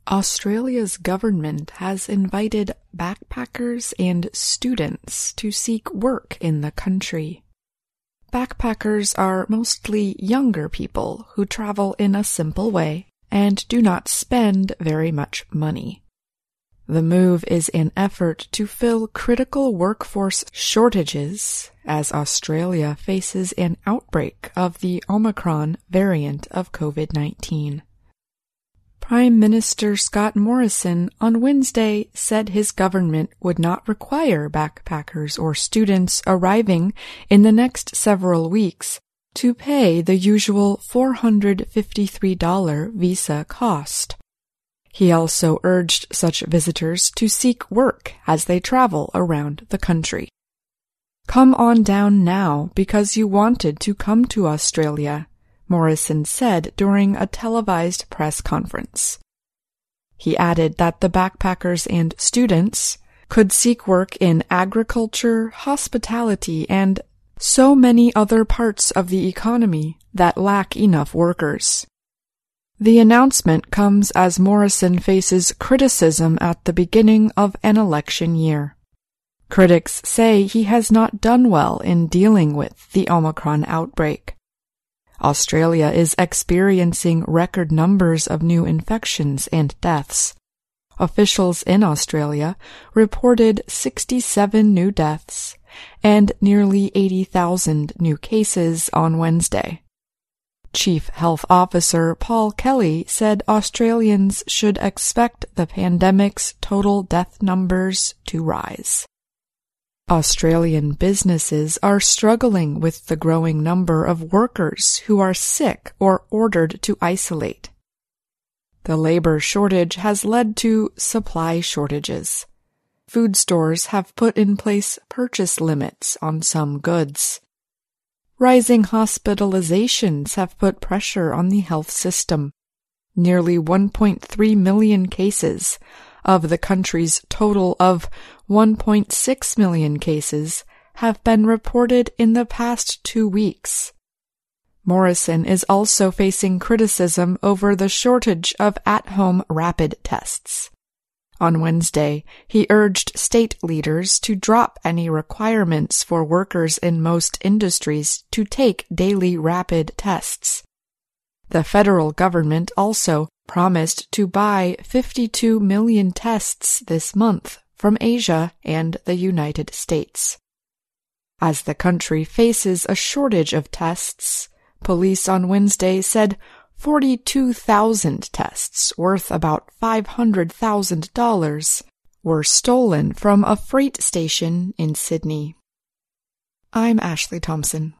Australia's government has invited backpackers and students to seek work in the country. Backpackers are mostly younger people who travel in a simple way and do not spend very much money. The move is an effort to fill critical workforce shortages as Australia faces an outbreak of the Omicron variant of COVID-19. Prime Minister Scott Morrison on Wednesday said his government would not require backpackers or students arriving in the next several weeks to pay the usual $453 visa cost. He also urged such visitors to seek work as they travel around the country. "Come on down now because you wanted to come to Australia," Morrison said during a televised press conference. He added that the backpackers and students could seek work in agriculture, hospitality, and so many other parts of the economy that lack enough workers. The announcement comes as Morrison faces criticism at the beginning of an election year. Critics say he has not done well in dealing with the Omicron outbreak. Australia is experiencing record numbers of new infections and deaths. Officials in Australia reported 67 new deaths and nearly 80,000 new cases on Wednesday. Chief Health Officer Paul Kelly said Australians should expect the pandemic's total death numbers to rise. Australian businesses are struggling with the growing number of workers who are sick or ordered to isolate. The labor shortage has led to supply shortages. Food stores have put in place purchase limits on some goods. Rising hospitalizations have put pressure on the health system. Nearly 1.3 million cases of the country's total of 1.6 million cases have been reported in the past 2 weeks. Morrison is also facing criticism over the shortage of at-home rapid tests. On Wednesday, he urged state leaders to drop any requirements for workers in most industries to take daily rapid tests. The federal government also promised to buy 52 million tests this month from Asia and the United States. As the country faces a shortage of tests, police on Wednesday said 42,000 tests worth about $500,000 were stolen from a freight station in Sydney. I'm Ashley Thompson.